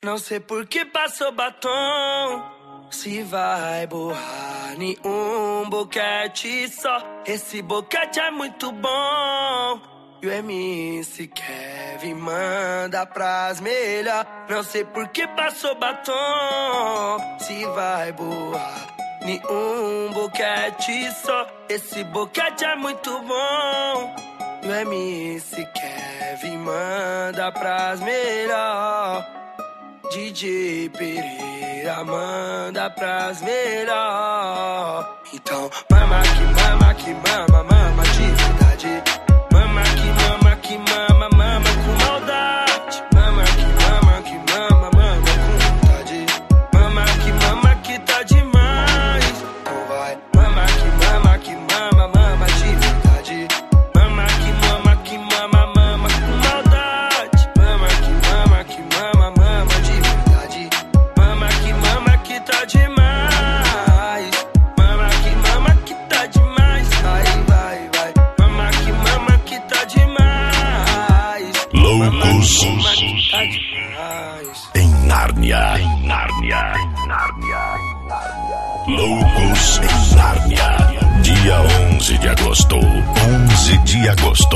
Não sei por que passou batom, se vai borrar em um boquete só. Esse boquete é muito bom e o MC Kevin manda pras melhor. Não sei por que passou batom, se vai borrar em um boquete só. Esse boquete é muito bom e o MC Kevin manda pras melhor. DJ Pereira manda pras melhor. Então mama que mama, mama de verdade. Mama que mama, mama com maldade. Mama que mama, mama com vontade. Mama que tá demais. Então vai. Mama que mama, mama de verdade. Mama que mama, mama com maldade. Mama que mama, mama de verdade. Mama que tá demais. Mama que tá demais. Vai. Mama que tá demais. Loucos Tá demais. em Nárnia. Loucos em Nárnia. Dia 11 de agosto. 11 de agosto.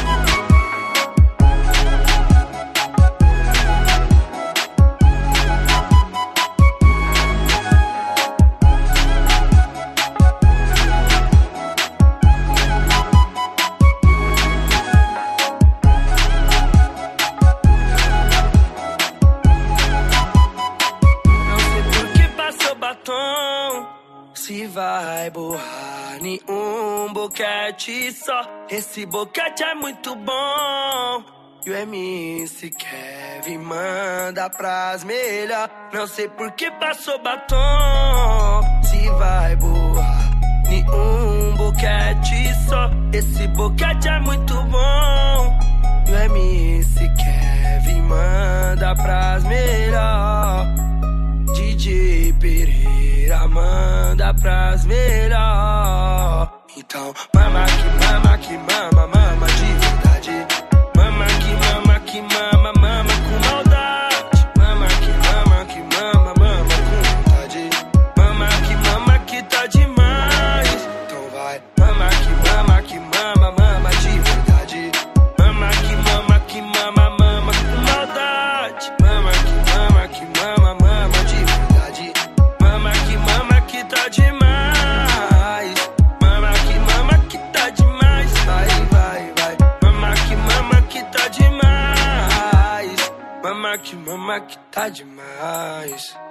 Se vai borrar em um boquete só. Esse boquete é muito bom e o MC Kevin manda pras melhor. Não sei por que passou batom. Se vai borrar em um boquete só. Esse boquete é muito bom e o MC Kevin manda pras melhor. DJ Pereira manda pras melhor. Então mama que mama, mama de verdade. Mama que mama, mama com maldade. Mama que mama, mama com vontade. Mama que tá demais. Então vai. Mama que mama, mama de verdade. Mama que mama, mama com maldade. Mama que mama, mama de verdade. Mama que tá demais. Mama que tá demais. Vai. Mama que tá demais. Mama que tá demais.